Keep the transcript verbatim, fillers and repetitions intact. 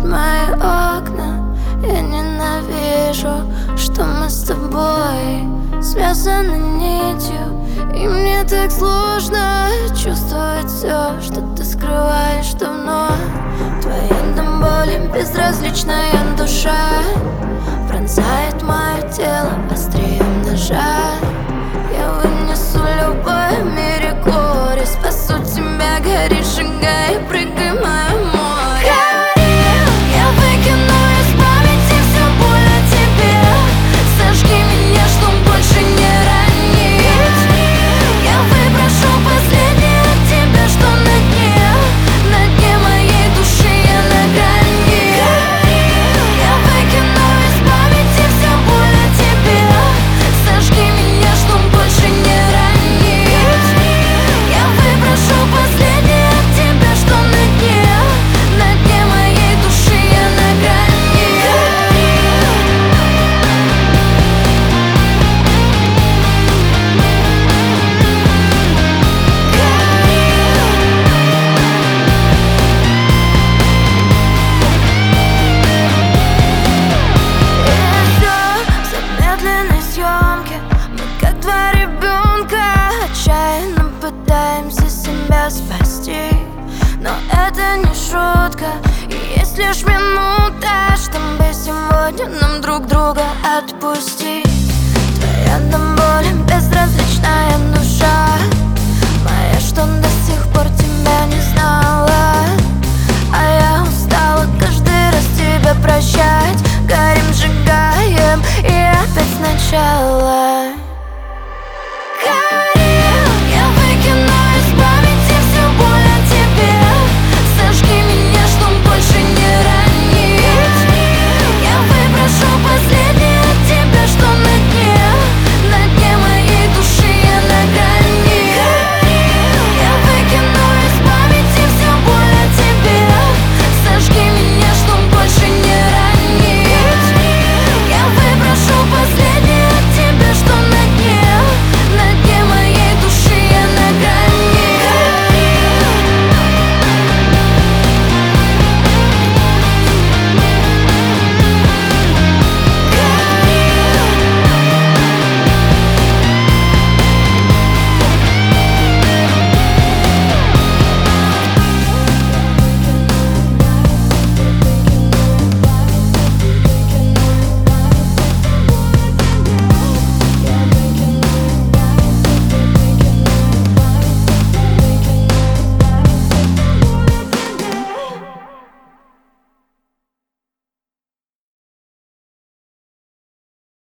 мои окна. Я ненавижу, что мы с тобой связаны нитью, и мне так сложно чувствовать все, что ты скрываешь давно. Твоя до боли безразличная душа пронзает мое тело острием ножа. Я вынесу любое в мире горе, спасу тебя, гори, шагай, прыгай в мое море. Я выкину из памяти всю боль о тебе. Сожги меня, чтоб больше не ранить. Я выброшу последнее от тебя, что на дне, на дне моей души я на грани. Я выкину из памяти всю боль о тебе. Сожги меня, чтоб больше не ранить. Я выброшу последнее от тебя, что на дне, на дне моей души я на грани. Замедленной съемки мы как два ребенка отчаянно пытаемся себя спасти. Но это не шутка, и есть лишь минута, чтобы сегодня нам друг друга отпустить.